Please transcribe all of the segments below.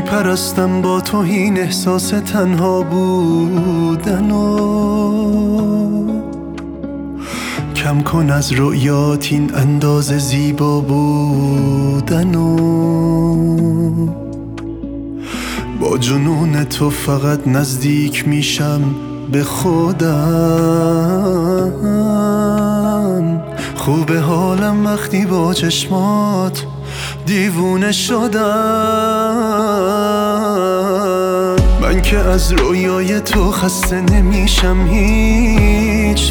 میپرستم با تو این احساس تنها بودن کم کن از رؤیات این اندازه زیبا بودن با جنون تو فقط نزدیک میشم به خودم. خوبه حالم وقتی با چشمات دیوونه شدم. من که از رویای تو خسته نمیشم هیچ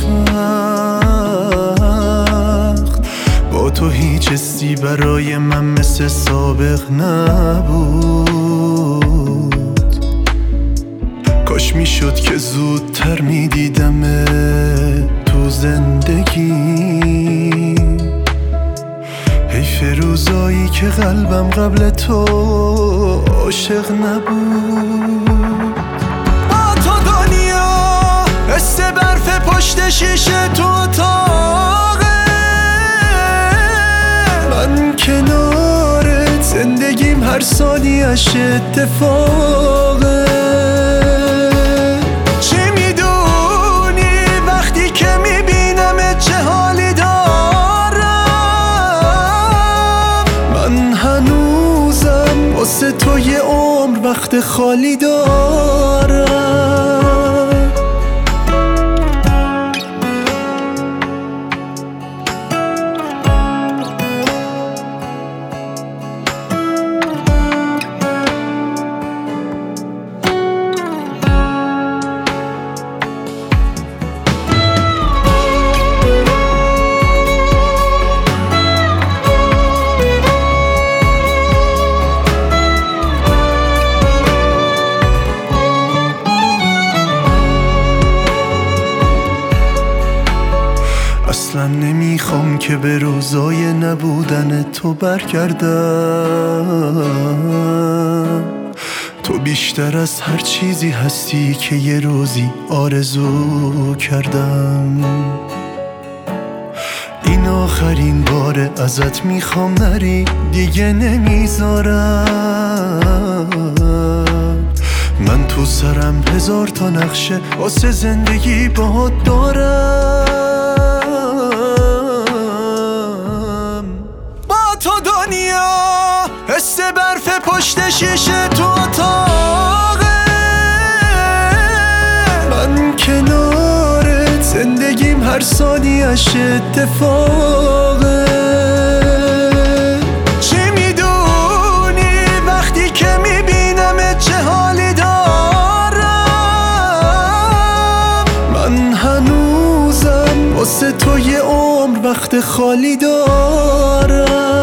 وقت. با تو هیچ حسی برای من مثل سابق نبود. کاش میشد که زودتر میدیدم تو زندگی. حیف روزایی که قلبم قبل تو عاشق نبود. با تو دنیا حس برف پشت شیشه تو اتاقه. من کنارت زندگیم هر ثانیه‌اش اتفاقه. چی میدونی وقتی که میبینم چه حالی دارم. من هنوزم واسه تو یه عمر وقت خالی دارم. اصلا نمیخوام که به روزای نبودن تو برگردم. تو بیشتر از هر چیزی هستی که یه روزی آرزو کردم. این آخرین بار ازت میخوام نری دیگه نمیذارم. من تو سرم هزار تا نقشه واسه زندگی باهات دارم. تو دنیا حس برف پشت شیشه تو اتاقه. من کنارت زندگیم هر ثانیه‌اش اتفاقه. چی میدونی وقتی که میبینم چه حالی دارم. من هنوزم واسه تو یه عمر وقت خالی دارم.